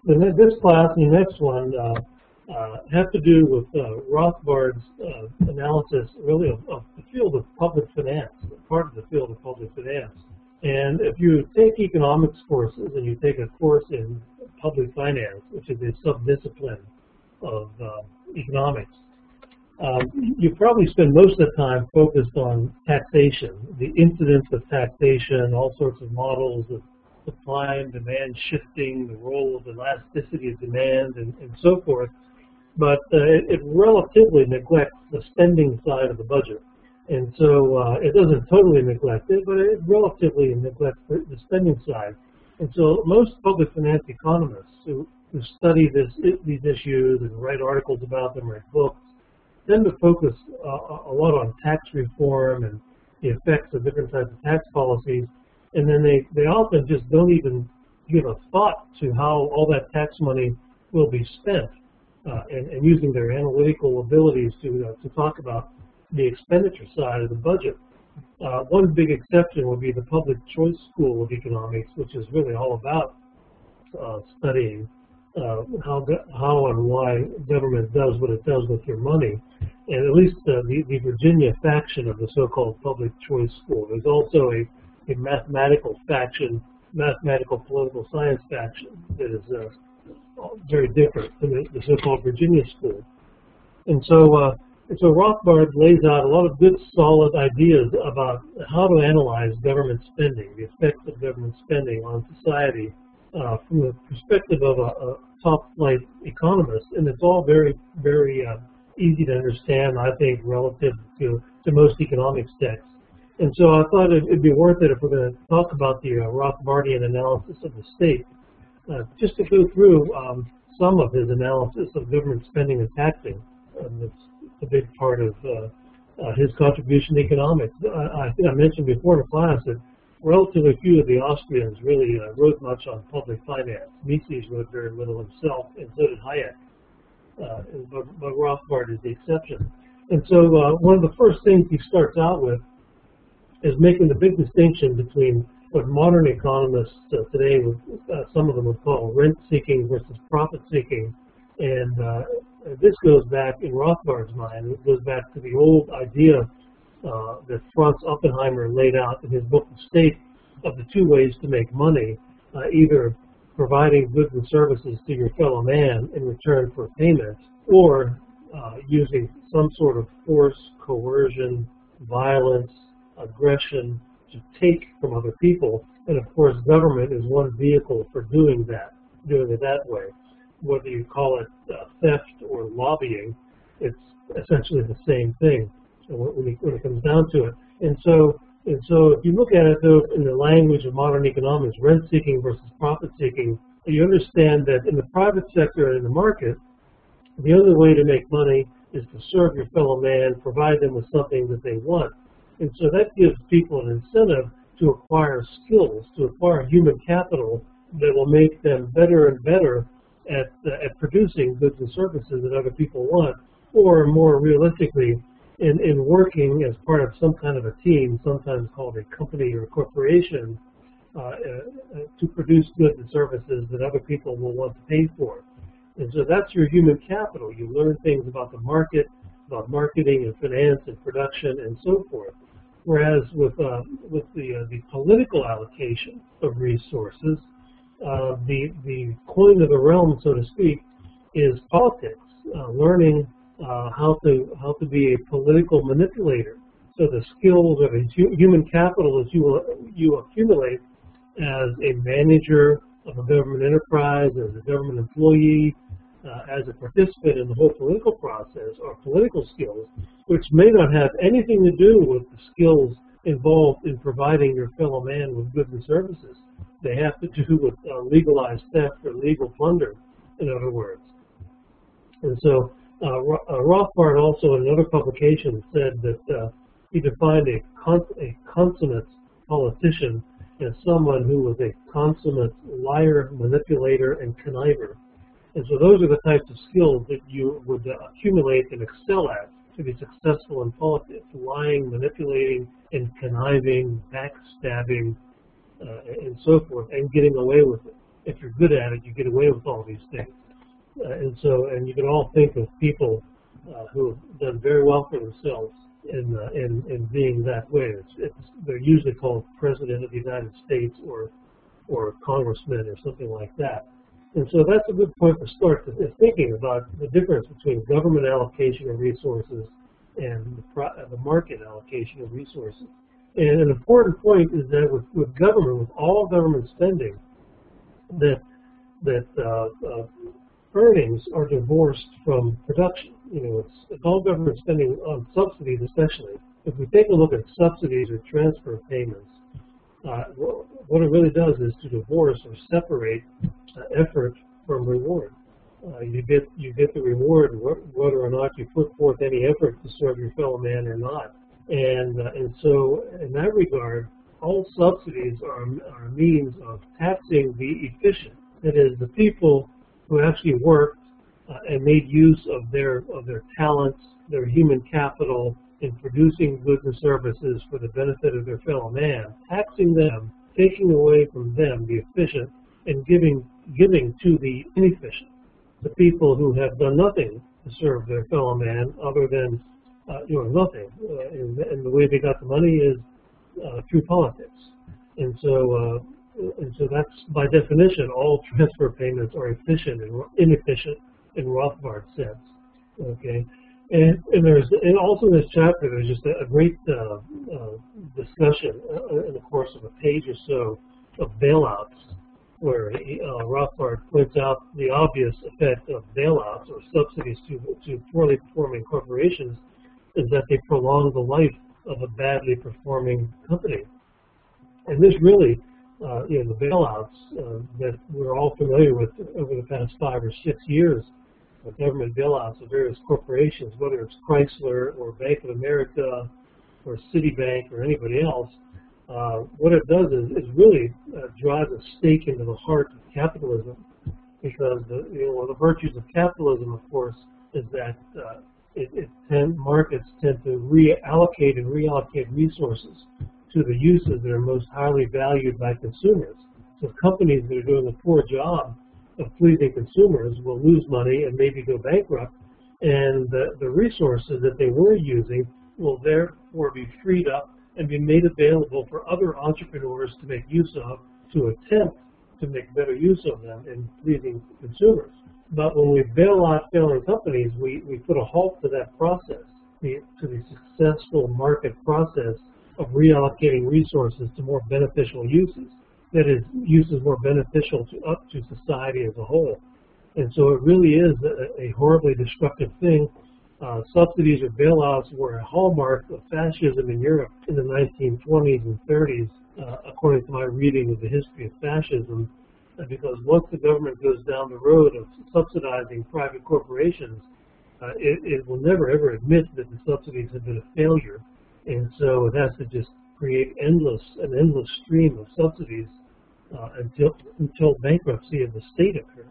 This class and the next one have to do with Rothbard's analysis, really, of the field of public finance, part of the field of public finance. And if you take economics courses and you take a course in public finance, which is a sub-discipline of economics, you probably spend most of the time focused on taxation, the incidence of taxation, all sorts of models of supply and demand shifting, the role of elasticity of demand, and so forth. But it relatively neglects the spending side of the budget. And so it doesn't totally neglect it, but it relatively neglects the spending side. And so most public finance economists who study these issues and write articles about them, write books, tend to focus a lot on tax reform and the effects of different types of tax policies. And then they often just don't even give a thought to how all that tax money will be spent. And using their analytical abilities to talk about the expenditure side of the budget. One big exception would be the Public Choice School of Economics, which is really all about studying how and why government does what it does with your money. And at least the Virginia faction of the so-called Public Choice School. There's also a mathematical faction, mathematical political science faction that is very different than the so-called Virginia school. And so Rothbard lays out a lot of good, solid ideas about how to analyze government spending, the effects of government spending on society from the perspective of a top-flight economist. And it's all very, very easy to understand, I think, relative to most economics texts. And so I thought it'd be worth it if we're going to talk about the Rothbardian analysis of the state, just to go through some of his analysis of government spending and taxing. It's a big part of his contribution to economics. I think I mentioned before in the class that relatively few of the Austrians really wrote much on public finance. Mises wrote very little himself, and so did Hayek. But Rothbard is the exception. And so one of the first things he starts out with is making the big distinction between what modern economists today, some of them would call rent-seeking versus profit-seeking. And this goes back, in Rothbard's mind, it goes back to the old idea that Franz Oppenheimer laid out in his book, The State, of the two ways to make money, either providing goods and services to your fellow man in return for payment, or using some sort of force, coercion, violence, aggression to take from other people. And of course, government is one vehicle for doing it that way. Whether you call it theft or lobbying, it's essentially the same thing when it comes down to it. And so if you look at it, though, in the language of modern economics, rent-seeking versus profit-seeking, you understand that in the private sector and in the market, the only way to make money is to serve your fellow man, provide them with something that they want. And so that gives people an incentive to acquire skills, to acquire human capital that will make them better and better at producing goods and services that other people want, or more realistically, in working as part of some kind of a team, sometimes called a company or a corporation, to produce goods and services that other people will want to pay for. And so that's your human capital. You learn things about the market, about marketing and finance and production and so forth. Whereas with the political allocation of resources, the coin of the realm, so to speak, is politics. Learning how to be a political manipulator. So the skills of a human capital that you accumulate as a manager of a government enterprise, as a government employee, as a participant in the whole political process, are political skills, which may not have anything to do with the skills involved in providing your fellow man with goods and services. They have to do with legalized theft or legal plunder, in other words. And so Rothbard also in another publication said that he defined a consummate politician as someone who was a consummate liar, manipulator, and conniver. And so those are the types of skills that you would accumulate and excel at to be successful in politics: lying, manipulating, and conniving, backstabbing, and so forth, and getting away with it. if you're good at it, you get away with all these things. And you can all think of people who have done very well for themselves in being that way. They're usually called President of the United States or Congressman or something like that. And so that's a good point to start thinking about the difference between government allocation of resources and the market allocation of resources. And an important point is that with government, with all government spending, that earnings are divorced from production. It's all government spending on subsidies, especially. If we take a look at subsidies or transfer payments, what it really does is to divorce or separate effort from reward. You get the reward whether or not you put forth any effort to serve your fellow man or not. And so in that regard, all subsidies are a means of taxing the efficient. That is, the people who actually worked and made use of their talents, their human capital in producing goods and services for the benefit of their fellow man, taxing them, taking away from them the efficient, and giving to the inefficient, the people who have done nothing to serve their fellow man other than nothing. And the way they got the money is through politics. And so that's by definition all transfer payments are efficient and inefficient in Rothbard's sense. Okay. And also in this chapter, there's just a great discussion in the course of a page or so of bailouts, where Rothbard points out the obvious effect of bailouts or subsidies to poorly performing corporations is that they prolong the life of a badly performing company. And this really, the bailouts that we're all familiar with over the past 5 or 6 years, government bailouts of various corporations, whether it's Chrysler or Bank of America or Citibank or anybody else, what it does is really drives a stake into the heart of capitalism, because one of the virtues of capitalism, of course, is that markets tend to reallocate resources to the uses that are most highly valued by consumers. So companies that are doing a poor job of pleasing consumers will lose money and maybe go bankrupt, and the resources that they were using will therefore be freed up and be made available for other entrepreneurs to make use of, to attempt to make better use of them in pleasing consumers. But when we bail out failing companies, we put a halt to that process, to the successful market process of reallocating resources to more beneficial uses. That is, uses more beneficial to society as a whole. And so it really is a horribly destructive thing. Subsidies or bailouts were a hallmark of fascism in Europe in the 1920s and 30s, according to my reading of the history of fascism, because once the government goes down the road of subsidizing private corporations, it will never ever admit that the subsidies have been a failure, and so it has to just create an endless stream of subsidies until bankruptcy of the state occurs.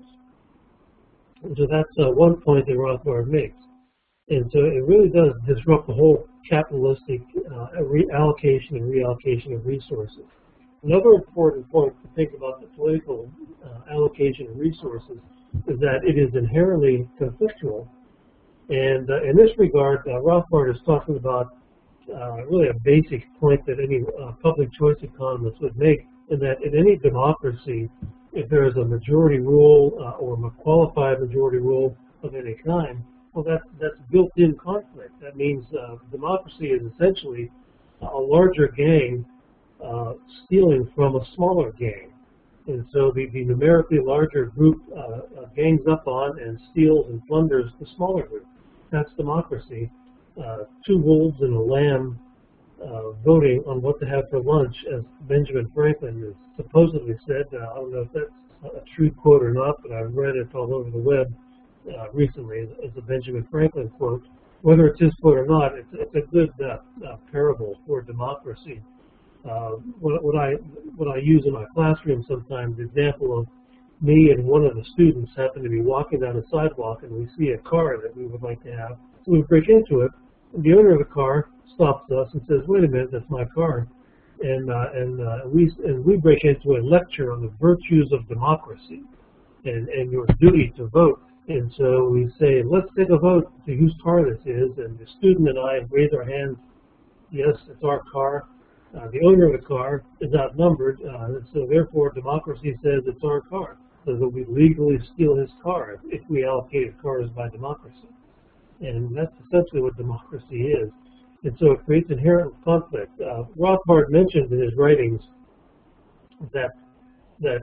And so that's one point that Rothbard makes. And so it really does disrupt the whole capitalistic allocation and reallocation of resources. Another important point to think about the political allocation of resources is that it is inherently conflictual. And in this regard, Rothbard is talking about really a basic point that any public choice economist would make, in that in any democracy, if there is a majority rule or a qualified majority rule of any kind, well, that's built-in conflict. That means democracy is essentially a larger gang stealing from a smaller gang. And so the numerically larger group gangs up on and steals and plunders the smaller group. That's democracy. 2 wolves and a lamb voting on what to have for lunch, as Benjamin Franklin has supposedly said. I don't know if that's a true quote or not, but I've read it all over the web recently as a Benjamin Franklin quote. Whether it's his quote or not, it's a good parable for democracy. What I use in my classroom sometimes, the example of me and one of the students happen to be walking down a sidewalk, and we see a car that we would like to have. So we break into it, and the owner of the car stops us and says, "Wait a minute, that's my car." we break into a lecture on the virtues of democracy and your duty to vote. And so we say, let's take a vote to whose car this is, and the student and I raise our hands. Yes, it's our car. The owner of the car is outnumbered, so therefore democracy says it's our car, so that we legally steal his car if we allocated cars by democracy. And that's essentially what democracy is. And so it creates inherent conflict. Rothbard mentioned in his writings that the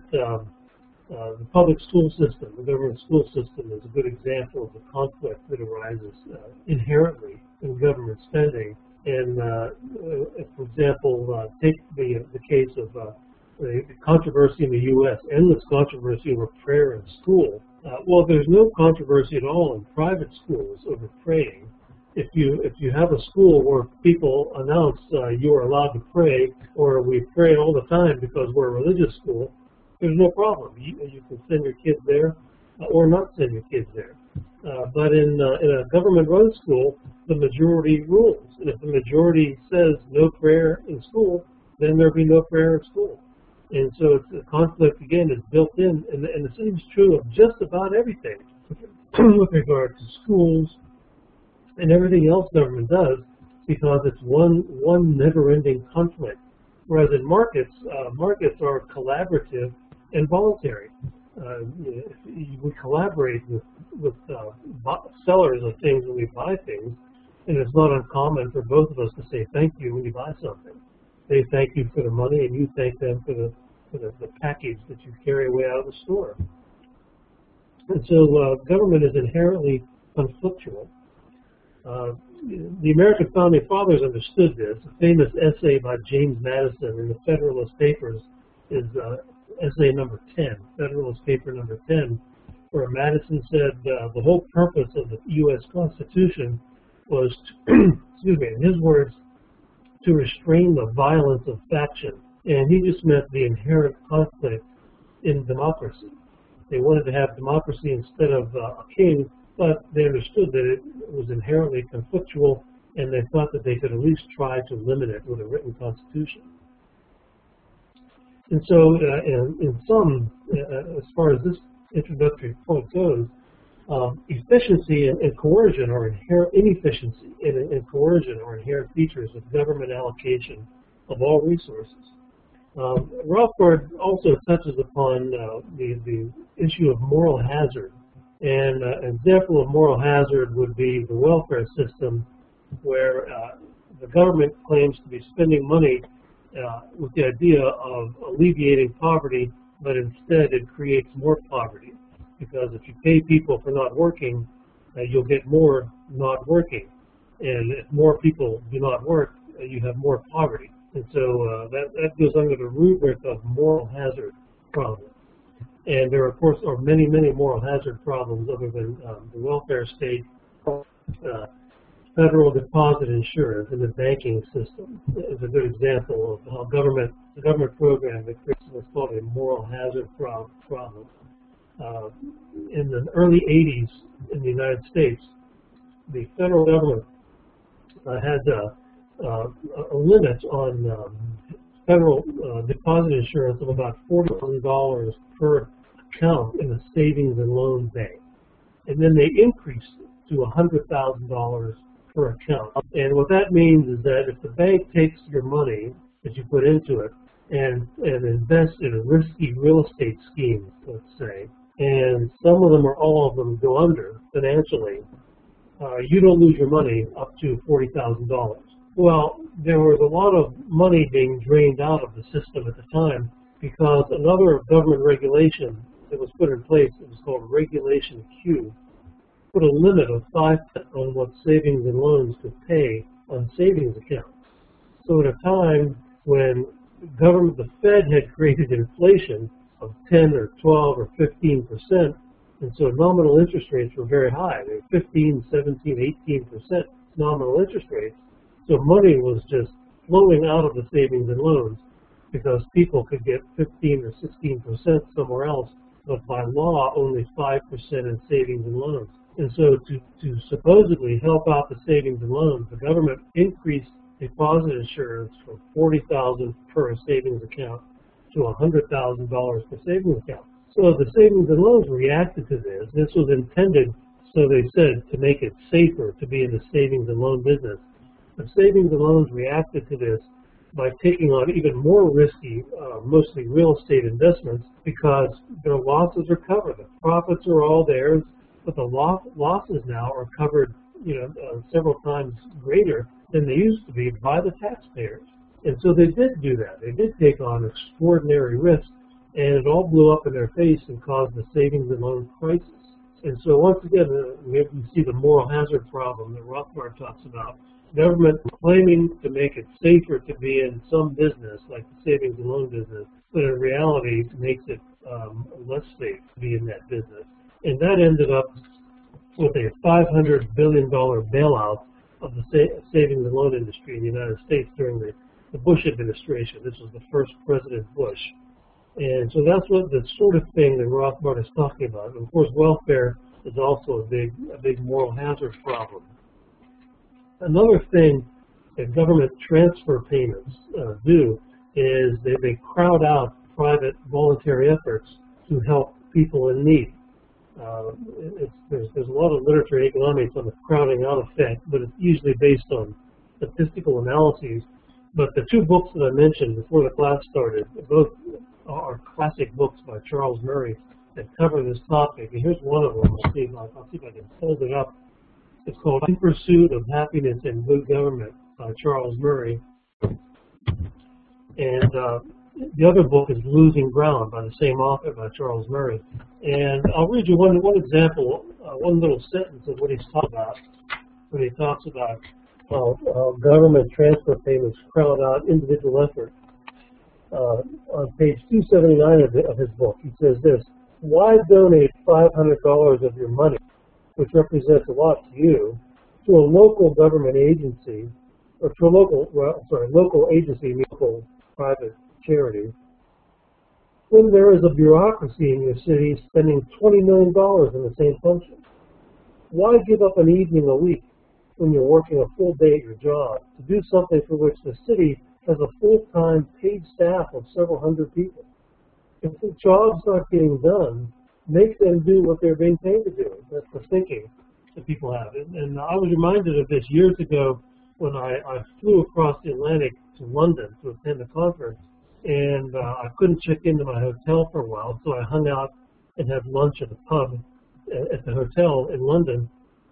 public school system, the government school system, is a good example of the conflict that arises inherently in government spending. And for example, take the case of the controversy in the U.S., endless controversy over prayer in school. Well, there's no controversy at all in private schools over praying. If you have a school where people announce you are allowed to pray, or we pray all the time because we're a religious school, there's no problem. You can send your kids there or not send your kids there. But in a government-run school, the majority rules. And if the majority says no prayer in school, then there'll be no prayer in school. And so it's a conflict, again, is built in, and the same is true of just about everything with regard to schools and everything else government does, because it's one never-ending conflict. Whereas in markets, markets are collaborative and voluntary. We collaborate with sellers of things when we buy things, and it's not uncommon for both of us to say thank you when you buy something. They thank you for the money, and you thank them for the package that you carry away out of the store. And so government is inherently conflictual. The American Founding Fathers understood this. A famous essay by James Madison in the Federalist Papers is essay number 10, Federalist Paper number 10, where Madison said the whole purpose of the U.S. Constitution was, excuse me, in his words, to restrain the violence of faction. And he just meant the inherent conflict in democracy. They wanted to have democracy instead of a king, but they understood that it was inherently conflictual, and they thought that they could at least try to limit it with a written constitution. And so, in sum, as far as this introductory point goes, efficiency and coercion are inherent. Inefficiency and coercion are inherent features of government allocation of all resources. Rothbard also touches upon the issue of moral hazard. And an example of moral hazard would be the welfare system, where the government claims to be spending money with the idea of alleviating poverty, but instead it creates more poverty. Because if you pay people for not working, you'll get more not working. And if more people do not work, you have more poverty. And so that goes under the rubric of moral hazard problem. And there, of course, are many, many moral hazard problems other than the welfare state, federal deposit insurance, and the banking system is a good example of how the government program that creates what's called a moral hazard problem. In the early 80s in the United States, the federal government had a limit on federal deposit insurance of about $40,000 per account in a savings and loan bank. And then they increased it to $100,000 per account. And what that means is that if the bank takes your money that you put into it and invests in a risky real estate scheme, let's say, and some of them or all of them go under financially, you don't lose your money up to $40,000. Well, there was a lot of money being drained out of the system at the time because another government regulation that was put in place, it was called Regulation Q, put a limit of 5% on what savings and loans could pay on savings accounts. So at a time when the Fed had created inflation of 10 or 12 or 15%, and so nominal interest rates were very high. They were 15, 17, 18% nominal interest rates. So money was just flowing out of the savings and loans because people could get 15 or 16% somewhere else, but by law only 5% in savings and loans. And so to supposedly help out the savings and loans, the government increased deposit insurance from $40,000 per savings account to $100,000 per savings account. So the savings and loans reacted to this. This was intended, so they said, to make it safer to be in the savings and loan business. The savings and loans reacted to this by taking on even more risky, mostly real estate investments, because their losses are covered. The profits are all theirs, but the losses now are covered, several times greater than they used to be by the taxpayers. And so they did do that. They did take on extraordinary risks, and it all blew up in their face and caused the savings and loan crisis. And so once again, we see the moral hazard problem that Rothbard talks about. Government claiming to make it safer to be in some business, like the savings and loan business, but in reality makes it less safe to be in that business. And that ended up with a $500 billion bailout of the savings and loan industry in the United States during the Bush administration. This was the first President Bush. And so that's what the sort of thing that Rothbard is talking about. And of course, welfare is also a big moral hazard problem. Another thing that government transfer payments do is they crowd out private voluntary efforts to help people in need. There's a lot of literature in economics on the crowding out effect, but it's usually based on statistical analyses. But the two books that I mentioned before the class started, both are classic books by Charles Murray that cover this topic. And here's one of them. I'll see if I can hold it up. It's called In Pursuit of Happiness and Good Government by Charles Murray. And the other book is Losing Ground by the same author, by Charles Murray. And I'll read you one example, one little sentence of what he's talking about when he talks about how government transfer payments crowd out individual effort. On page 279 of his book, he says this: why donate $500 of your money, which represents a lot to you, to a local government agency, or to a local agency, local private charity, when there is a bureaucracy in your city spending $20 million in the same function? Why give up an evening a week when you're working a full day at your job to do something for which the city has a full-time paid staff of several hundred people? If the job's not getting done, make them do what they're being paid to do. That's the thinking that people have. And I was reminded of this years ago when I flew across the Atlantic to London to attend a conference, and I couldn't check into my hotel for a while, so I hung out and had lunch at a pub at the hotel in London.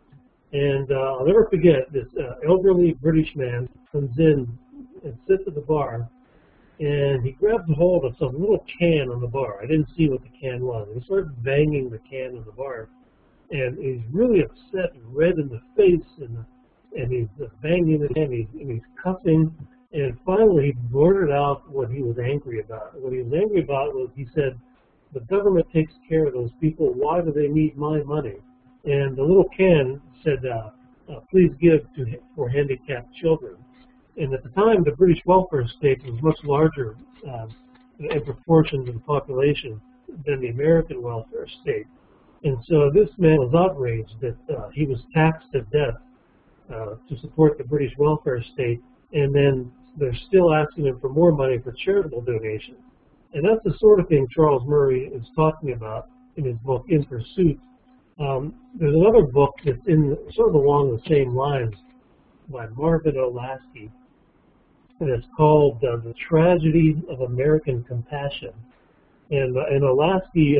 And I'll never forget, this elderly British man comes in and sits at the bar, and he grabs a hold of some little can on the bar. I didn't see what the can was. He started banging the can on the bar, and he's really upset and red in the face, and he's banging the can, and he's cussing, and finally he blurted out what he was angry about. What he was angry about was, he said, the government takes care of those people. Why do they need my money? And the little can said, please give for handicapped children. And at the time, the British welfare state was much larger in proportion to the population than the American welfare state. And so this man was outraged that he was taxed to death to support the British welfare state, and then they're still asking him for more money for charitable donations. And that's the sort of thing Charles Murray is talking about in his book, In Pursuit. There's another book that's sort of along the same lines by Marvin Olasky, and it's called The Tragedy of American Compassion. And Olasky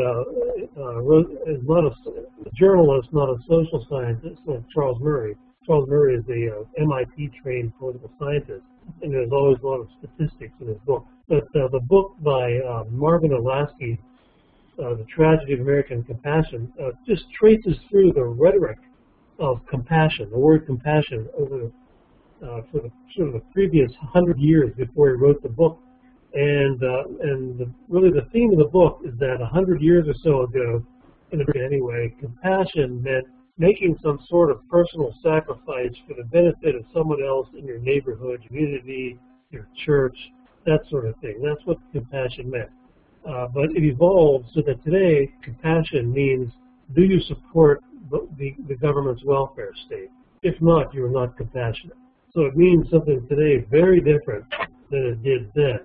is not a journalist, not a social scientist like Charles Murray. Charles Murray is a MIT-trained political scientist, and there's always a lot of statistics in his book. But the book by Marvin Olasky, The Tragedy of American Compassion, just traces through the rhetoric of compassion, the word compassion, over for the sort of the previous 100 years before he wrote the book. And really the theme of the book is that 100 years or so ago, anyway, compassion meant making some sort of personal sacrifice for the benefit of someone else in your neighborhood, community, your church, that sort of thing. That's what compassion meant. But it evolved so that today compassion means, do you support the government's welfare state? If not, you are not compassionate. So it means something today very different than it did then.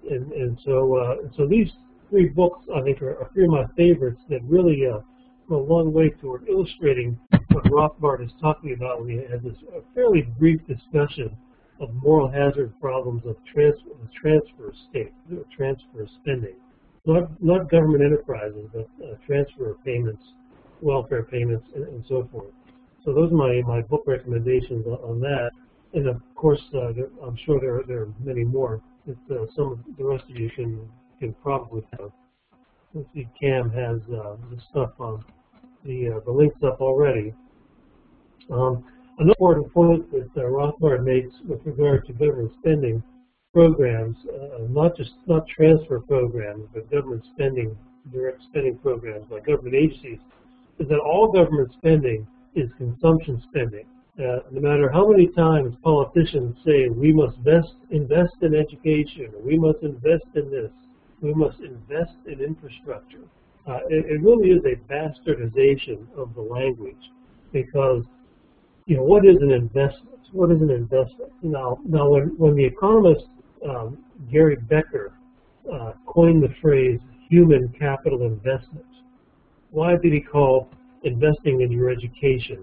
So these three books, I think, are three of my favorites that really go a long way toward illustrating what Rothbard is talking about when he has this fairly brief discussion of moral hazard problems of transfer state, transfer spending. Not government enterprises, but transfer payments, welfare payments, and so forth. So those are my book recommendations on that. And of course, I'm sure there are many more that some of the rest of you can probably have. Let's see, Cam has the stuff on the links up already. Another important point that Rothbard makes with regard to government spending programs, not transfer programs, but government spending, direct spending programs by government agencies, is that all government spending is consumption spending. No matter how many times politicians say we must invest in education, or we must invest in this, we must invest in infrastructure, it really is a bastardization of the language, because what is an investment? What is an investment? Now when the economist Gary Becker coined the phrase human capital investment, why did he call investing in your education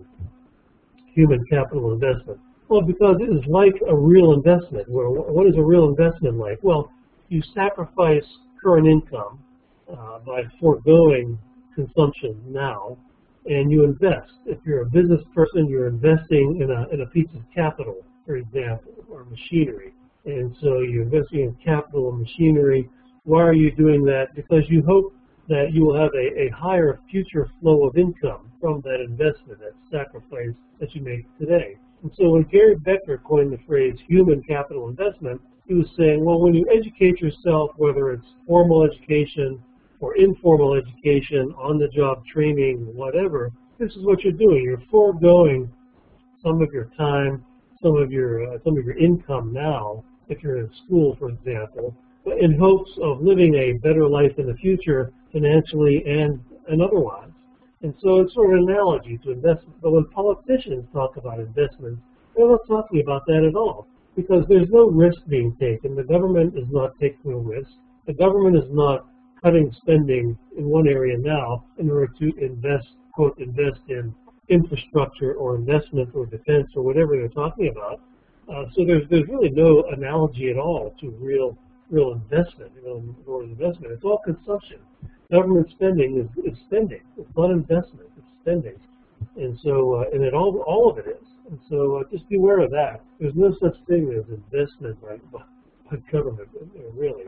human capital investment? Well, because it is like a real investment. What is a real investment like? Well, you sacrifice current income by foregoing consumption now, and you invest. If you're a business person, you're investing in a piece of capital, for example, or machinery. And so you're investing in capital and machinery. Why are you doing that? Because you hope that you will have a higher future flow of income from that investment, that sacrifice that you make today. And so when Gary Becker coined the phrase human capital investment, he was saying, well, when you educate yourself, whether it's formal education or informal education, on-the-job training, whatever, this is what you're doing. You're foregoing some of your time, some of your income now, if you're in school, for example, in hopes of living a better life in the future, financially and otherwise. And so it's sort of an analogy to investment. But when politicians talk about investments, they're not talking about that at all, because there's no risk being taken. The government is not taking a risk. The government is not cutting spending in one area now in order to invest, quote, invest in infrastructure or investment or defense or whatever they're talking about. So there's really no analogy at all to real investment, or investment. It's all consumption. Government spending is spending. It's not investment. It's spending. And so, and all of it is. And so, just beware of that. There's no such thing as investment by government, really.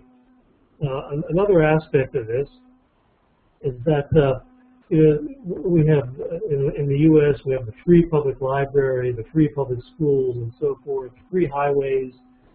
Another aspect of this is that we have in the U.S. we have the free public library, the free public schools, and so forth, free highways.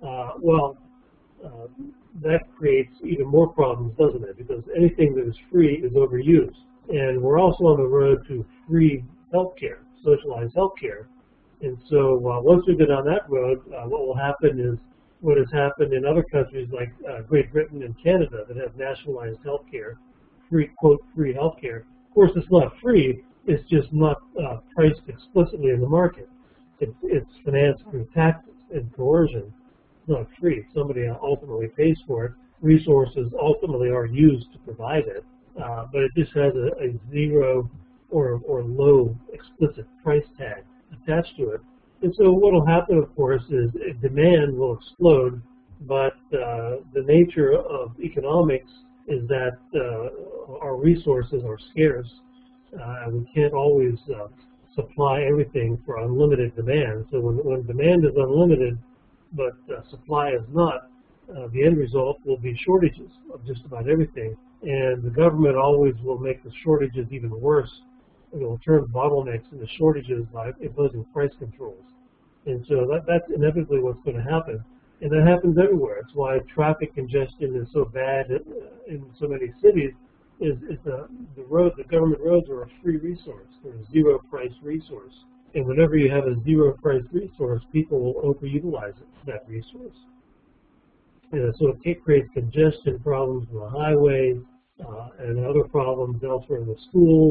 That creates even more problems, doesn't it? Because anything that is free is overused. And we're also on the road to free healthcare, socialized healthcare. And so once we go down that road, what will happen is what has happened in other countries like Great Britain and Canada that have nationalized healthcare, free, quote, free healthcare. Of course, it's not free. It's just not priced explicitly in the market. It's financed through taxes and coercion. Not free. Somebody ultimately pays for it. Resources ultimately are used to provide it, but it just has a zero or low explicit price tag attached to it. And so what will happen, of course, is demand will explode, but the nature of economics is that our resources are scarce. We can't always supply everything for unlimited demand. So when demand is unlimited, but supply is not, the end result will be shortages of just about everything. And the government always will make the shortages even worse. It will turn bottlenecks into shortages by imposing price controls. And so that's inevitably what's going to happen. And that happens everywhere. It's why traffic congestion is so bad in so many cities. The government roads are a free resource. They're a zero price resource. And whenever you have a zero price resource, people will overutilize that resource. So it creates congestion problems on the highways and other problems elsewhere in the schools.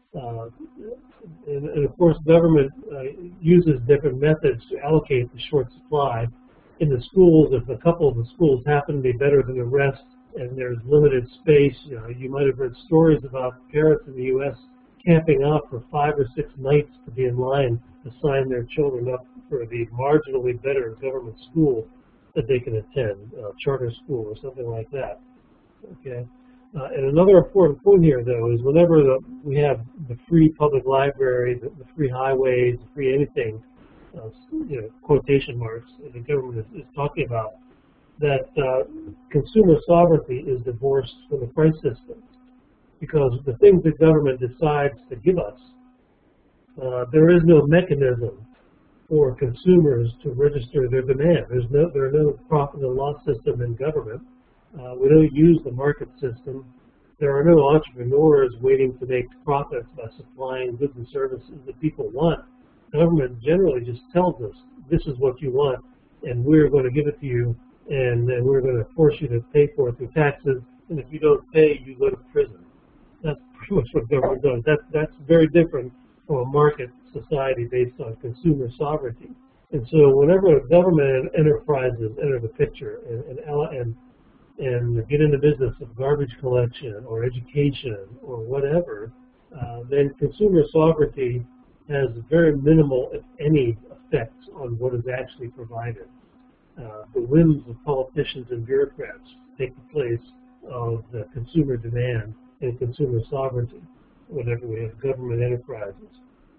And of course, government uses different methods to allocate the short supply. In the schools, if a couple of the schools happen to be better than the rest and there's limited space, you might have heard stories about parents in the U.S. camping out for 5 or 6 nights to be in line to sign their children up for the marginally better government school that they can attend, charter school or something like that. Okay. And another important point here, though, is whenever we have the free public library, the free highways, the free anything, quotation marks, the government is talking about, that consumer sovereignty is divorced from the price system. Because the things the government decides to give us, there is no mechanism for consumers to register their demand. There are no profit and loss system in government. We don't use the market system. There are no entrepreneurs waiting to make profits by supplying goods and services that people want. Government generally just tells us, this is what you want, and we're going to give it to you, and then we're going to force you to pay for it through taxes, and if you don't pay, you go to prison. That's pretty much what government does. That's very different from a market society based on consumer sovereignty. And so whenever government enterprises enter the picture and get in the business of garbage collection or education or whatever, then consumer sovereignty has very minimal, if any, effects on what is actually provided. The whims of politicians and bureaucrats take the place of the consumer demand and consumer sovereignty whenever we have government enterprises.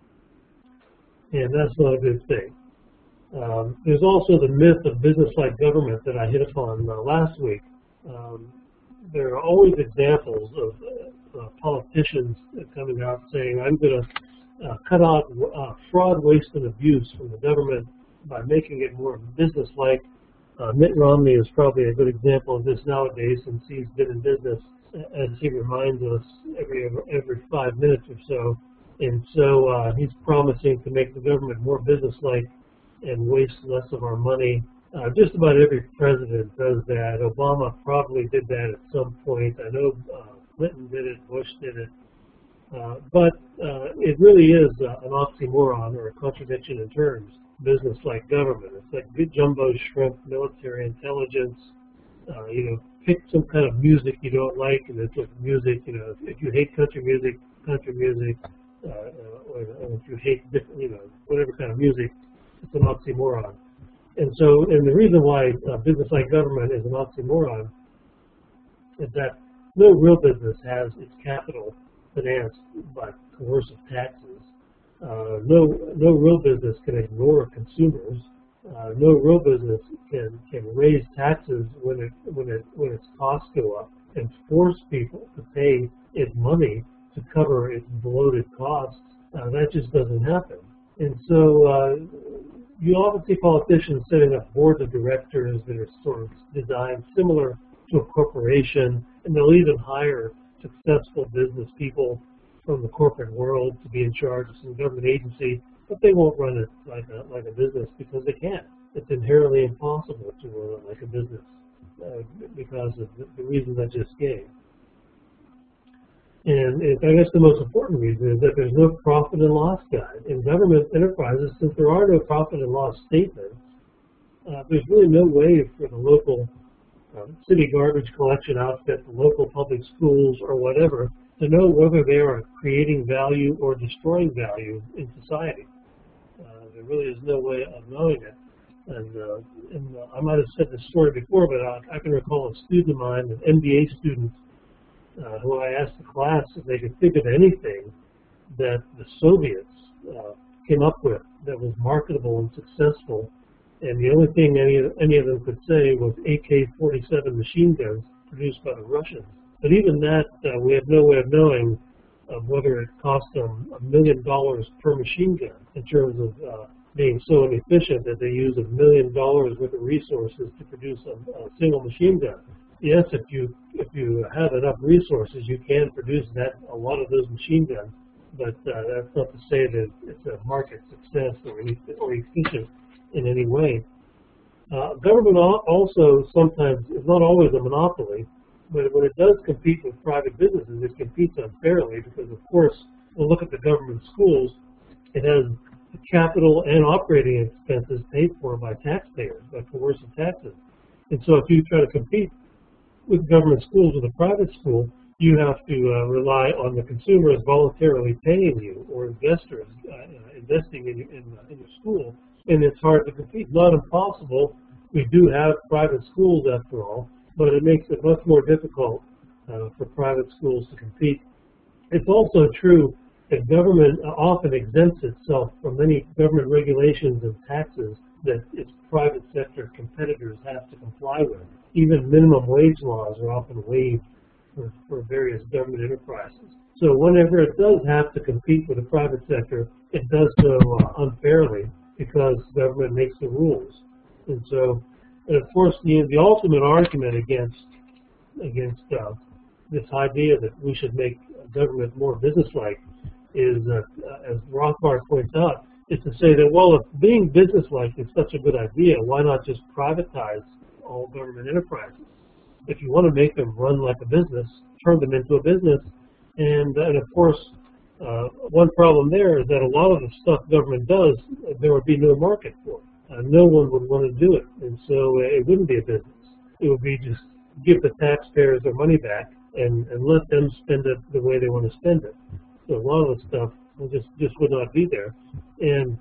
And that's not a good thing. There's also the myth of business-like government that I hit upon last week. There are always examples of politicians coming out saying, I'm going to cut out fraud, waste, and abuse from the government by making it more business-like. Mitt Romney is probably a good example of this nowadays, since he's been in business, as he reminds us, every 5 minutes or so. And so he's promising to make the government more business-like and waste less of our money. Just about every president does that. Obama probably did that at some point. I know Clinton did it, Bush did it. But it really is an oxymoron or a contradiction in terms, business-like government. It's like good jumbo shrimp, military intelligence. Pick some kind of music you don't like, and it's like music. If you hate country music, country music. Or if you hate different, whatever kind of music, it's an oxymoron. And so, and the reason why business-like government is an oxymoron is that no real business has its capital financed by coercive taxes. No real business can ignore consumers. No real business can raise taxes when its costs go up and force people to pay its money to cover its bloated costs. That just doesn't happen. And so you often see politicians setting up boards of directors that are sort of designed similar to a corporation, and they'll even hire successful business people from the corporate world to be in charge of some government agency, but they won't run it like a business because they can't. It's inherently impossible to run it like a business because of the reasons I just gave. And I guess the most important reason is that there's no profit and loss guide. In government enterprises, since there are no profit and loss statements, there's really no way for the local city garbage collection outfit, the local public schools, or whatever, to know whether they are creating value or destroying value in society. There really is no way of knowing it. And I might have said this story before, but I can recall a student of mine, an MBA student, who I asked the class if they could think of anything that the Soviets came up with that was marketable and successful, and the only thing any of them could say was AK-47 machine guns produced by the Russians. But even that, we have no way of knowing whether it cost them $1 million per machine gun in terms of being so inefficient that they use $1 million worth of resources to produce a single machine gun. Yes, if you have enough resources, you can produce a lot of those machine guns, but that's not to say that it's a market success or efficient in any way. Government also sometimes is not always a monopoly, but when it does compete with private businesses, it competes unfairly because, of course, Well, look at the government schools. It has capital and operating expenses paid for by taxpayers, by coercive taxes. And so if you try to compete with government schools with a private school, you have to rely on the consumers voluntarily paying you, or investors investing in your school, and it's hard to compete. Not impossible. We do have private schools after all, but it makes it much more difficult for private schools to compete. It's also true that government often exempts itself from many government regulations and taxes that its private sector competitors have to comply with. Even minimum wage laws are often waived for various government enterprises. So whenever it does have to compete with the private sector, it does so unfairly because government makes the rules. And so, and of course, the ultimate argument against this idea that we should make government more businesslike is, as Rothbard points out, is to say that, well, if being businesslike is such a good idea, why not just privatize all government enterprises? If you want to make them run like a business, turn them into a business. And of course, one problem there is that a lot of the stuff government does, there would be no market for. No one would want to do it, and so it wouldn't be a business. It would be just give the taxpayers their money back and let them spend it the way they want to spend it. So a lot of the stuff just would not be there. And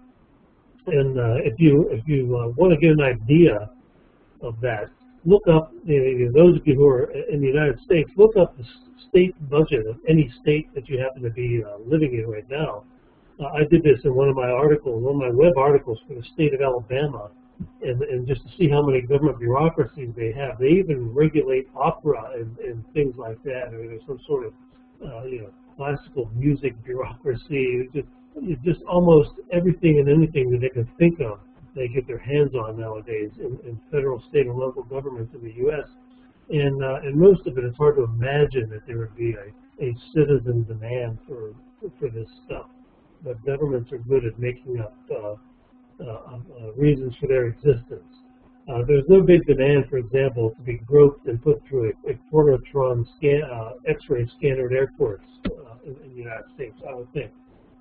if you want to get an idea of that, look up, those of you who are in the United States, look up the state budget of any state that you happen to be living in right now. I did this in one of my articles, one of my web articles for the state of Alabama, and just to see how many government bureaucracies they have. They even regulate opera and things like that, or there's some sort of classical music bureaucracy. Just almost everything and anything that they can think of, they get their hands on nowadays in federal, state, and local governments in the U.S. And most of it, it's hard to imagine that there would be a citizen demand for this stuff. But governments are good at making up reasons for their existence. There's no big demand, for example, to be groped and put through a Fortran X-ray scanner at airports in the United States, I would think.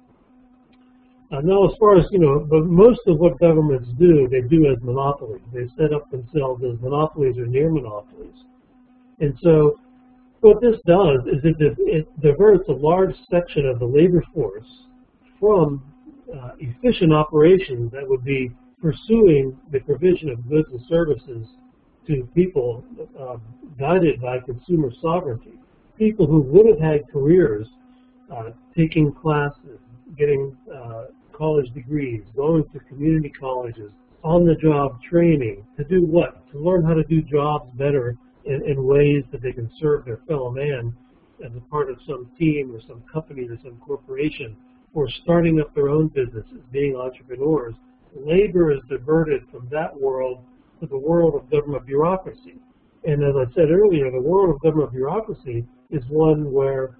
Now, as far as, but most of what governments do, they do as monopolies. They set up themselves as monopolies or near monopolies. And so what this does is it diverts a large section of the labor force from efficient operations that would be pursuing the provision of goods and services to people guided by consumer sovereignty. People who would have had careers taking classes, getting college degrees, going to community colleges, on-the-job training, to do what? To learn how to do jobs better in ways that they can serve their fellow man as a part of some team or some company or some corporation, or starting up their own businesses, being entrepreneurs. Labor is diverted from that world to the world of government bureaucracy. And as I said earlier, the world of government bureaucracy is one where,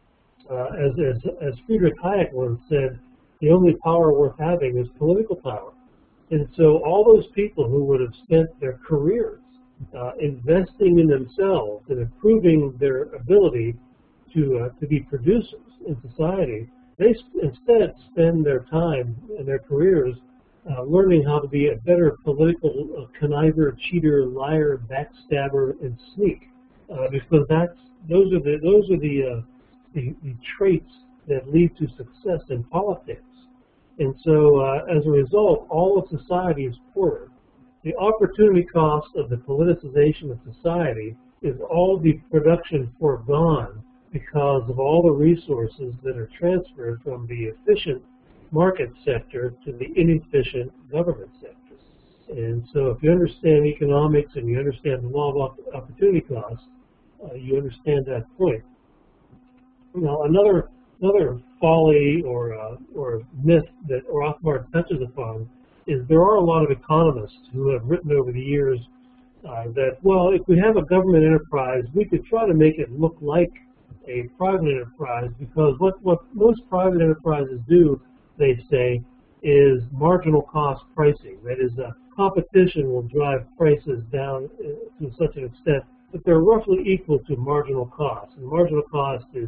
as Friedrich Hayek once said, the only power worth having is political power. And so all those people who would have spent their careers investing in themselves and improving their ability to be producers in society, they instead spend their time and their careers learning how to be a better political conniver, cheater, liar, backstabber, and sneak, because those are the traits that lead to success in politics. And so, as a result, all of society is poorer. The opportunity cost of the politicization of society is all the production foregone because of all the resources that are transferred from the efficient market sector to the inefficient government sector. And so if you understand economics and you understand the law of opportunity cost, you understand that point. Now, another folly or myth that Rothbard touches upon is there are a lot of economists who have written over the years that, well, if we have a government enterprise, we could try to make it look like a private enterprise, because what most private enterprises do, they say, is marginal cost pricing. That is, competition will drive prices down to such an extent that they're roughly equal to marginal cost. And marginal cost is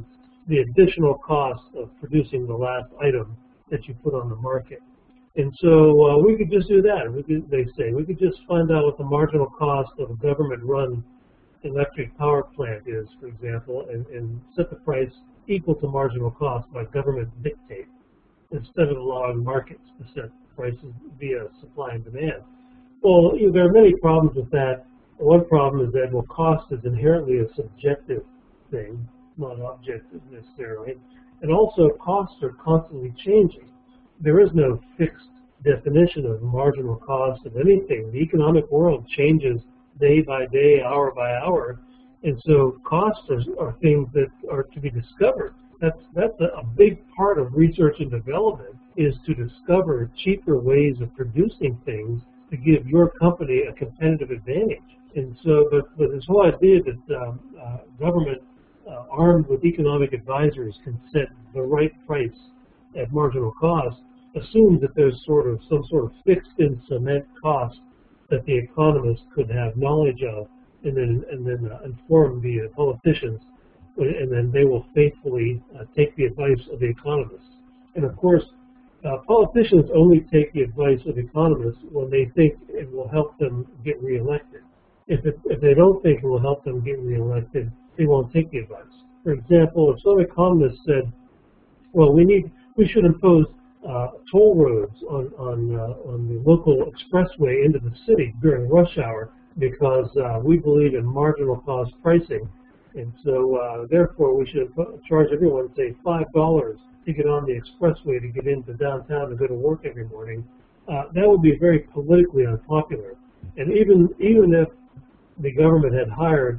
the additional cost of producing the last item that you put on the market. And so we could just do that. They say we could just find out what the marginal cost of a government-run electric power plant is, for example, and set the price equal to marginal cost by government dictate, instead of allowing markets to set prices via supply and demand. Well, there are many problems with that. One problem is that, well, cost is inherently a subjective thing, not objective necessarily. And also, costs are constantly changing. There is no fixed definition of marginal cost of anything. The economic world changes day by day, hour by hour, and so costs are things that are to be discovered. That's a big part of research and development, is to discover cheaper ways of producing things to give your company a competitive advantage. And so, but this whole idea that government armed with economic advisors can set the right price at marginal cost assumes that there's some sort of fixed in cement cost that the economists could have knowledge of, and then inform the politicians, and then they will faithfully take the advice of the economists. And of course, politicians only take the advice of economists when they think it will help them get reelected. If they don't think it will help them get reelected, they won't take the advice. For example, if some economist said, well, we should impose toll roads on the local expressway into the city during rush hour because we believe in marginal cost pricing, and so therefore we should charge everyone, say, $5 to get on the expressway to get into downtown to go to work every morning. That would be very politically unpopular. And even if the government had hired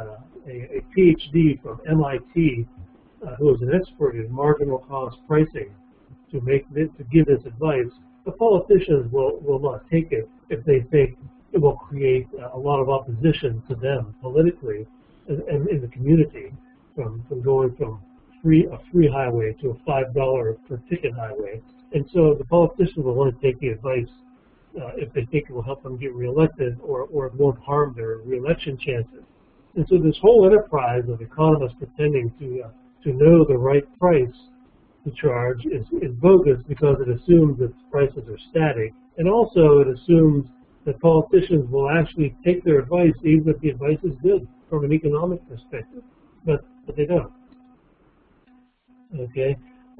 a PhD from MIT who was an expert in marginal cost pricing to give this advice, the politicians will not take it if they think it will create a lot of opposition to them politically and in the community from going from a free highway to a $5 per ticket highway. And so the politicians will want to take the advice if they think it will help them get reelected or it won't harm their reelection chances. And so this whole enterprise of economists pretending to know the right price to charge is bogus, because it assumes that prices are static, and also it assumes that politicians will actually take their advice even if the advice is good from an economic perspective, but they don't. Okay.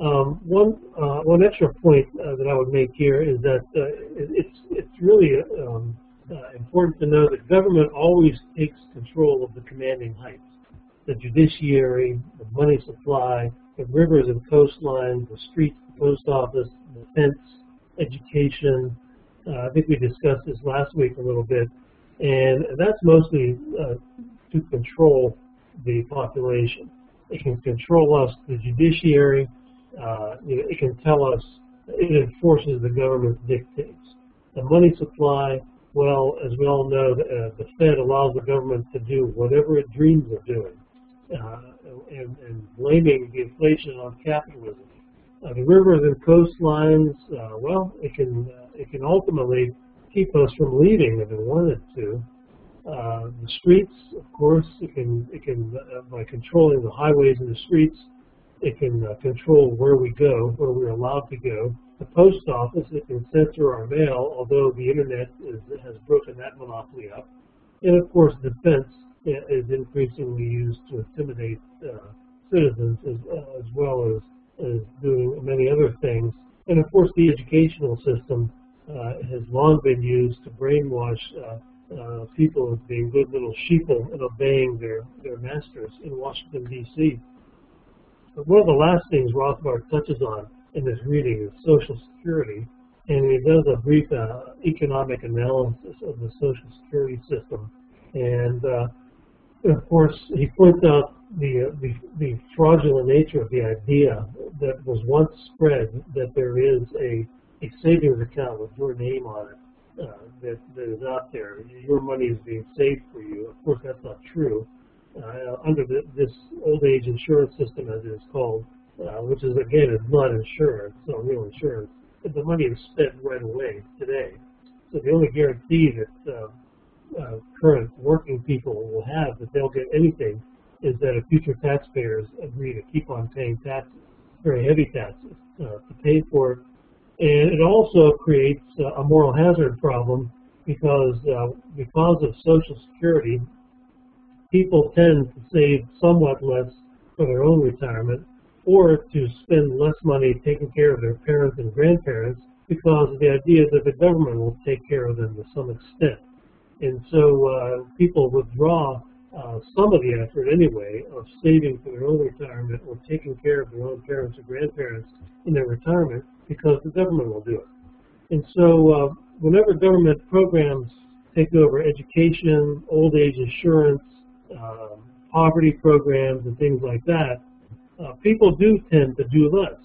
One extra point that I would make here is that it's really important to know that government always takes control of the commanding heights: the judiciary, the money supply, the rivers and coastlines, the streets, the post office, defense, education. I think we discussed this last week a little bit, and that's mostly to control the population. It can control us, the judiciary. It can tell us, it enforces the government's dictates. The money supply, well, as we all know, the Fed allows the government to do whatever it dreams of doing, and blaming the inflation on capitalism. The rivers and coastlines, well, it can ultimately keep us from leaving if it wanted to. The streets, of course, it can by controlling the highways and the streets, it can control where we go, where we're allowed to go. The post office, it can censor our mail, although the internet has broken that monopoly up. And of course, defense is increasingly used to intimidate citizens as well as doing many other things. And of course, the educational system has long been used to brainwash people as being good little sheeple and obeying their masters in Washington, D.C. But one of the last things Rothbard touches on in this reading is Social Security, and he does a brief economic analysis of the Social Security system. And of course, he points out the fraudulent nature of the idea that was once spread that there is a savings account with your name on it that is out there. Your money is being saved for you. Of course, that's not true. Under this old age insurance system, as it is called, which is, again, is not insurance, it's not real insurance, but the money is spent right away today. So the only guarantee that current working people will have that they'll get anything is that if future taxpayers agree to keep on paying taxes, very heavy taxes, to pay for it. And it also creates a moral hazard problem because of Social Security, people tend to save somewhat less for their own retirement or to spend less money taking care of their parents and grandparents because of the idea that the government will take care of them to some extent. And so people withdraw some of the effort anyway of saving for their own retirement or taking care of their own parents or grandparents in their retirement because the government will do it. And so whenever government programs take over education, old age insurance, poverty programs, and things like that, people do tend to do less.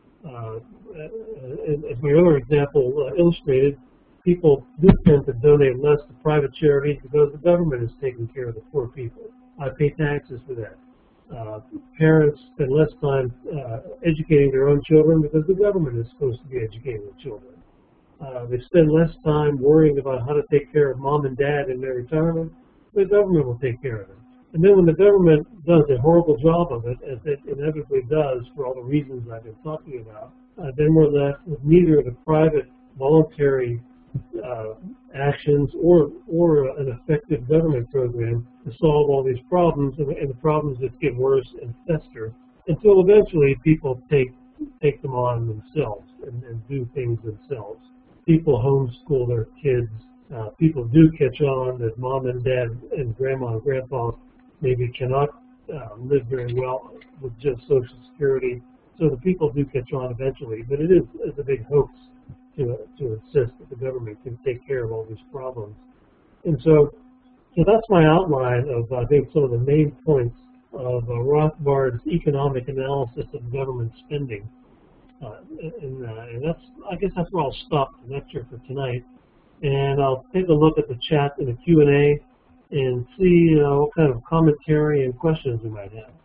As my other example illustrated, people do tend to donate less to private charities because the government is taking care of the poor people. I pay taxes for that. Parents spend less time educating their own children because the government is supposed to be educating the children. They spend less time worrying about how to take care of mom and dad in their retirement. The government will take care of them. And then when the government does a horrible job of it, as it inevitably does for all the reasons I've been talking about, then we're left with neither the private voluntary actions or an effective government program to solve all these problems, and the problems just get worse and fester until eventually people take them on themselves and do things themselves. People homeschool their kids. People do catch on that mom and dad and grandma and grandpa maybe cannot live very well with just Social Security. So the people do catch on eventually, but it is a big hoax to insist that the government can take care of all these problems. And so that's my outline of, I think, some of the main points of Rothbard's economic analysis of government spending. And that's, I guess that's where I'll stop the lecture for tonight. And I'll take a look at the chat in the Q&A and see what kind of commentary and questions we might have.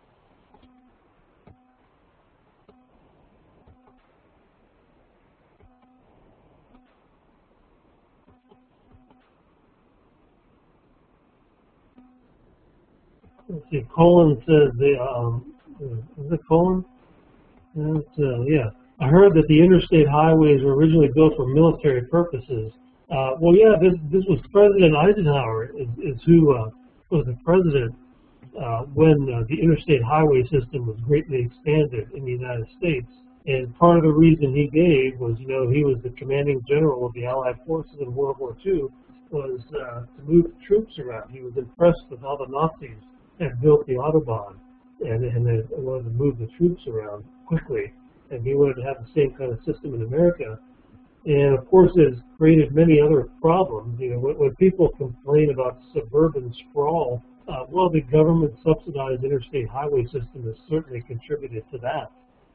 Let's see, Colin says, is it Colin? Yeah. I heard that the interstate highways were originally built for military purposes. Well, yeah, this was President Eisenhower is who was the president when the interstate highway system was greatly expanded in the United States. And part of the reason he gave was, he was the commanding general of the Allied forces in World War II, was to move troops around. He was impressed with how the Nazis had built the Autobahn, and they wanted to move the troops around quickly. And he wanted to have the same kind of system in America. And of course, it has created many other problems. When people complain about suburban sprawl, well, the government subsidized interstate highway system has certainly contributed to that.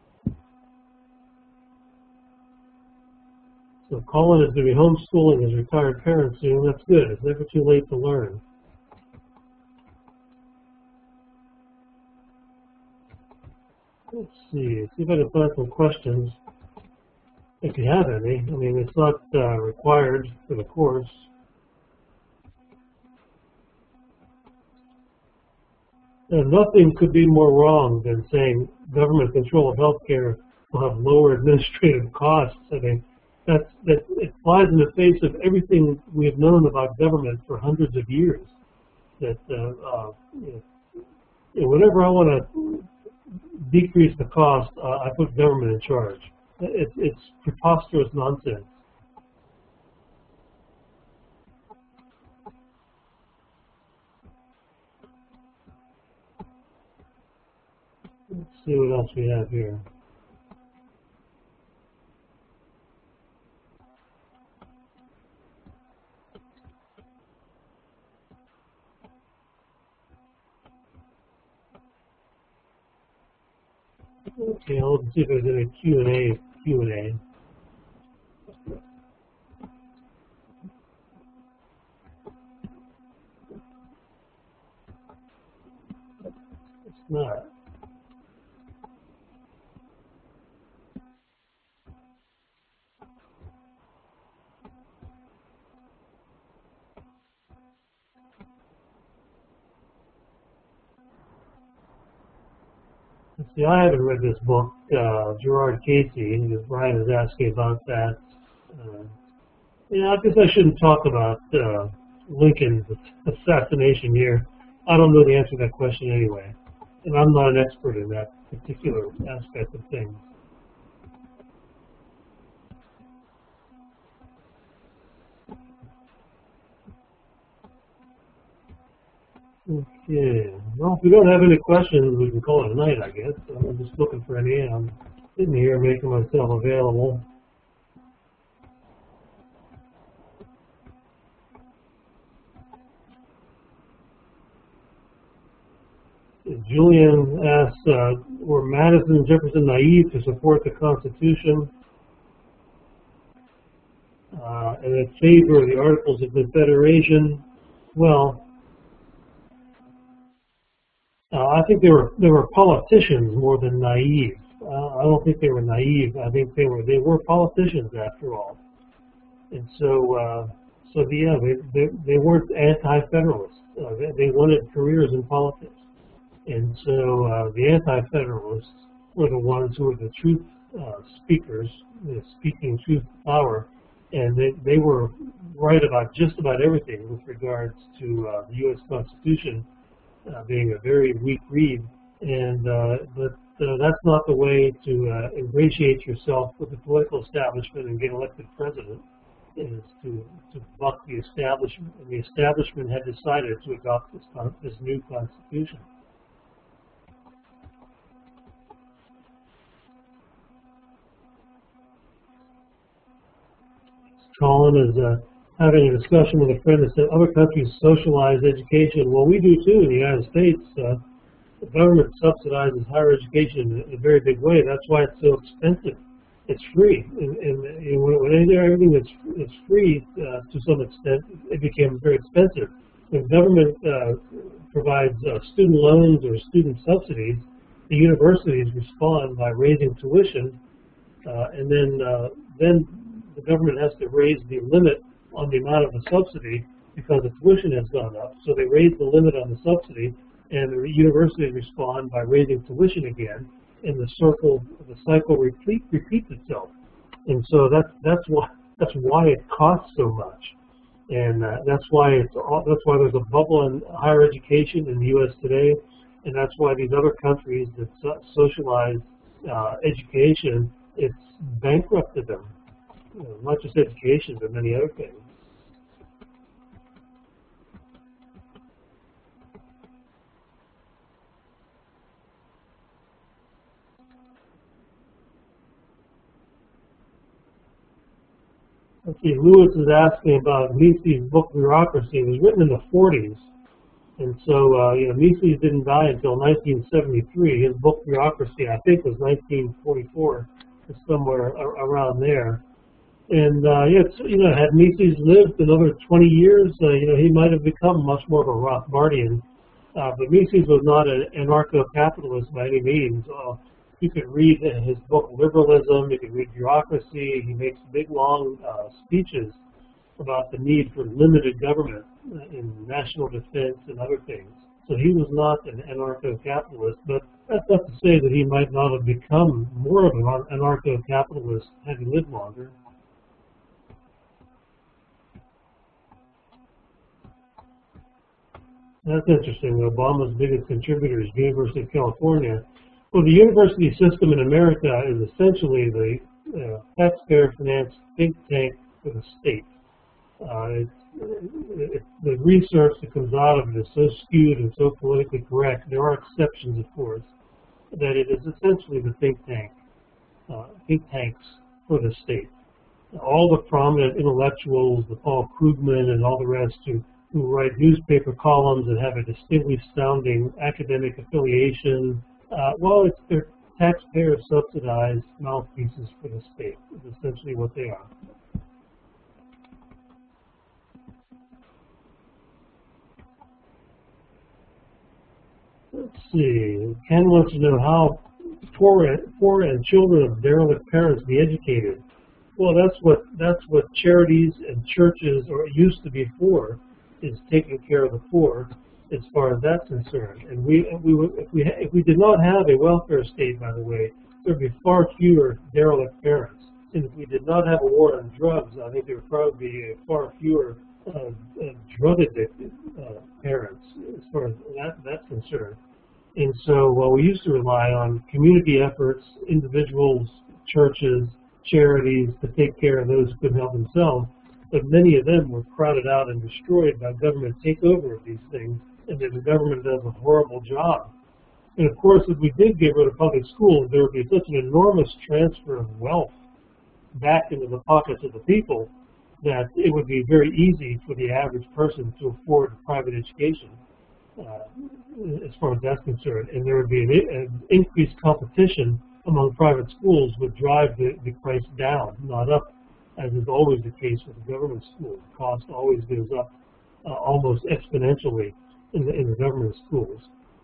So Colin is going to be homeschooling his retired parents soon. That's good. It's never too late to learn. Let's see if I can find some questions, if you have any. I mean, it's not required for the course. And nothing could be more wrong than saying government control of healthcare will have lower administrative costs. I mean, it flies in the face of everything we have known about government for hundreds of years. That whenever I want to decrease the cost, I put government in charge. It's preposterous nonsense. Let's see what else we have here. Okay, let's see if there's any Q&A. It's not. Let's see, I haven't read this book, Gerard Casey, because Brian is asking about that. Yeah, I guess I shouldn't talk about Lincoln's assassination here. I don't know the answer to that question anyway, and I'm not an expert in that particular aspect of things. Okay, well, if we don't have any questions, we can call it a night, I guess. I'm just looking for any. I'm sitting here making myself available. Julian asks, were Madison and Jefferson naive to support the Constitution and in favor of the Articles of Confederation? Well, I think they were politicians more than naive. I don't think they were naive. I think they were politicians after all, and so yeah, they weren't anti-federalists. They wanted careers in politics. And so the anti-federalists were the ones who were the truth speakers, speaking truth to power, and they were right about just about everything with regards to the U.S. Constitution being a very weak read. And but that's not the way to ingratiate yourself with the political establishment and get elected president. Is to buck the establishment, and the establishment had decided to adopt this new Constitution. Colin is having a discussion with a friend that said other countries socialize education. Well, we do too in the United States. The government subsidizes higher education in a very big way. That's why it's so expensive. It's free, and when everything is free to some extent, it becomes very expensive. When government provides student loans or student subsidies, the universities respond by raising tuition, and then the government has to raise the limit on the amount of the subsidy because the tuition has gone up. So they raise the limit on the subsidy, and the universities respond by raising tuition again, and the cycle repeats itself. And so that's why it costs so much, and that's why there's a bubble in higher education in the U.S. today, and that's why these other countries that socialize education, it's bankrupted them. Not just education, but many other things. Let's see, Lewis is asking about Mises' book Bureaucracy. It was written in the 40s, and so Mises didn't die until 1973. His book Bureaucracy, I think, was 1944, somewhere around there. And had Mises lived another 20 years, he might have become much more of a Rothbardian. But Mises was not an anarcho-capitalist by any means. You could read his book Liberalism. You could read Bureaucracy. He makes big, long speeches about the need for limited government in national defense and other things. So he was not an anarcho-capitalist, but that's not to say that he might not have become more of an anarcho-capitalist had he lived longer. That's interesting. Obama's biggest contributor is University of California. Well, the university system in America is essentially the taxpayer-financed think tank for the state. The research that comes out of it is so skewed and so politically correct. There are exceptions, of course, that it is essentially the think tanks for the state. All the prominent intellectuals, the Paul Krugman and all the rest who write newspaper columns and have a distinguished sounding academic affiliation, it's their taxpayer-subsidized mouthpieces for the state. Is essentially what they are. Let's see. Ken wants to know how poor and children of derelict parents be educated. Well, that's what charities and churches used to be for, is taking care of the poor. as far as that's concerned. And if we did not have a welfare state, by the way, there would be far fewer derelict parents. And if we did not have a war on drugs, I think there would probably be far fewer drug addicted parents as far as that's concerned. And so we used to rely on community efforts, individuals, churches, charities to take care of those who couldn't help themselves, but many of them were crowded out and destroyed by government takeover of these things, and then the government does a horrible job. And of course, if we did get rid of public schools, there would be such an enormous transfer of wealth back into the pockets of the people that it would be very easy for the average person to afford a private education, as far as that's concerned. And there would be an increased competition among private schools would drive the price down, not up, as is always the case with the government schools. The cost always goes up almost exponentially in the government schools.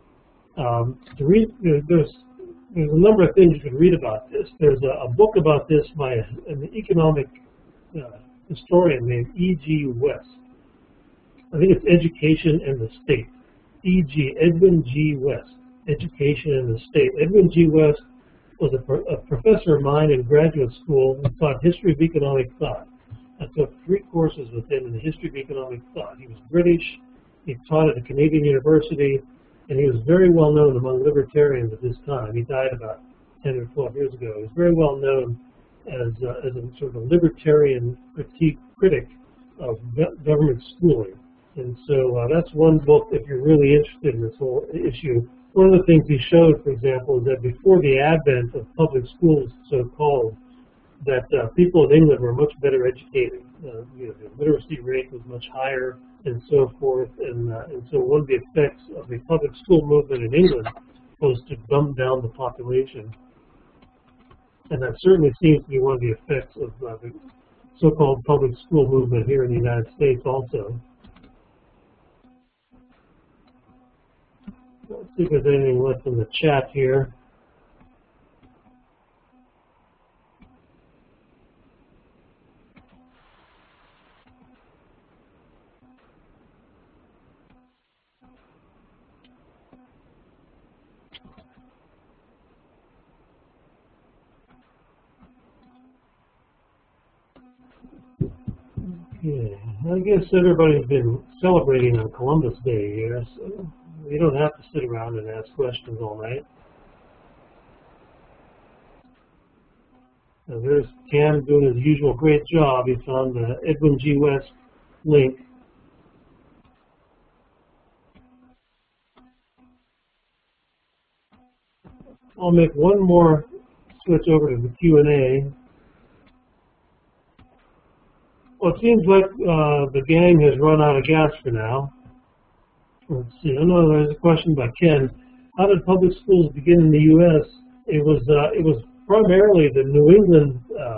There's a number of things you can read about this. There's a book about this by an economic historian named E.G. West. I think it's Education and the State. Edwin G. West, Education and the State. Edwin G. West was a professor of mine in graduate school who taught history of economic thought. I took 3 courses with him in the history of economic thought. He was British, he taught at a Canadian university, and he was very well known among libertarians at this time. He died about 10 or 12 years ago. He was very well known as a sort of a libertarian critic of government schooling. And so that's one book if you're really interested in this whole issue. One of the things he showed, for example, is that before the advent of public schools, so-called, that people in England were much better educated. The literacy rate was much higher, and so forth. And so one of the effects of the public school movement in England was to dumb down the population. And that certainly seems to be one of the effects of the so-called public school movement here in the United States also. Let's see if there's anything left in the chat here. Okay, I guess everybody's been celebrating on Columbus Day here, so you don't have to sit around and ask questions all night. Now there's Cam doing his usual great job. He found the Edwin G. West link. I'll make one more switch over to the Q&A. Well, it seems like the gang has run out of gas for now. Let's see. I know there's a question by Ken. How did public schools begin in the U.S.? It was primarily the New England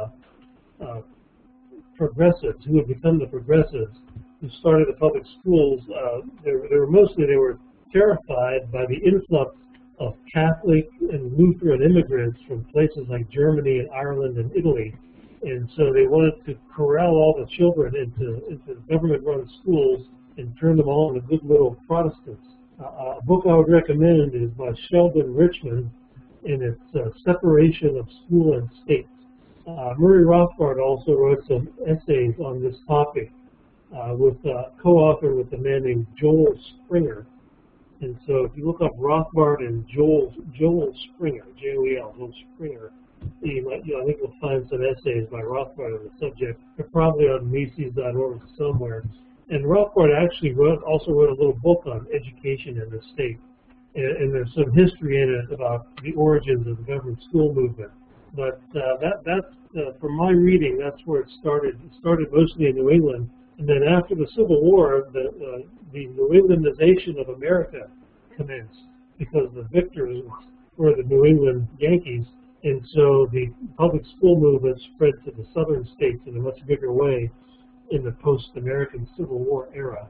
progressives who had become the progressives who started the public schools. They were terrified by the influx of Catholic and Lutheran immigrants from places like Germany and Ireland and Italy. And so they wanted to corral all the children into government-run schools and turn them all into good little Protestants. A book I would recommend is by Sheldon Richman, and it's Separation of School and State. Murray Rothbard also wrote some essays on this topic co-authored with a man named Joel Springer. And so if you look up Rothbard and Joel Springer, J-O-E-L, Joel Springer, I think you'll find some essays by Rothbard on the subject. They're probably on Mises.org somewhere. And Rothbard actually also wrote a little book on education in the state. And there's some history in it about the origins of the government school movement. But from my reading, that's where it started. It started mostly in New England. And then after the Civil War, the New Englandization of America commenced because the victors were the New England Yankees. And so the public school movement spread to the southern states in a much bigger way in the post-American Civil War era.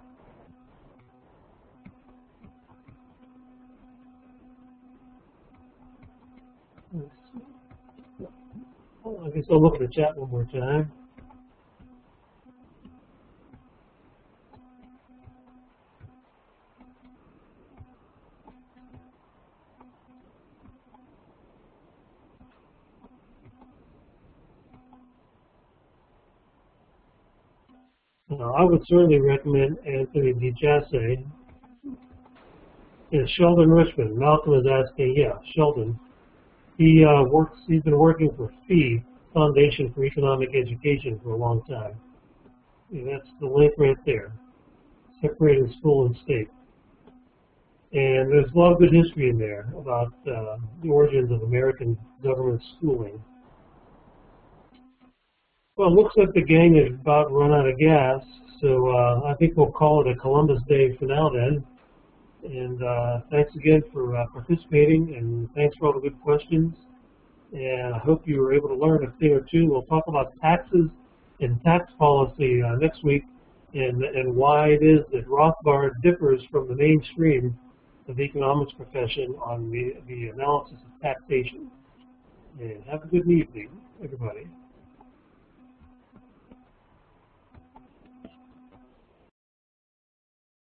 I guess I'll look at the chat one more time. I would certainly recommend Anthony DiGiasse. Yeah, Sheldon Richman. Malcolm is asking, yeah, Sheldon. He's been working for FEE, Foundation for Economic Education, for a long time. And that's the link right there, separating school and state. And there's a lot of good history in there about the origins of American government schooling. Well, it looks like the gang is about run out of gas, so I think we'll call it a Columbus Day for now then. And thanks again for participating, and thanks for all the good questions. And I hope you were able to learn a thing or two. We'll talk about taxes and tax policy next week, and why it is that Rothbard differs from the mainstream of the economics profession on the analysis of taxation. And have a good evening, everybody.